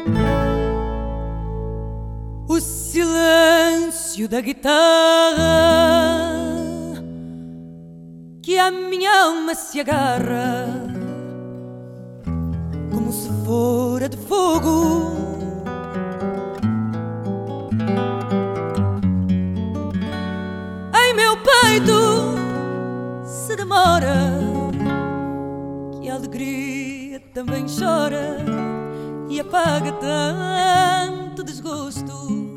O silêncio da guitarra que à minha alma se agarra como se fora de fogo. Em meu peito se demora, que a alegria também chora e apaga tanto desgosto.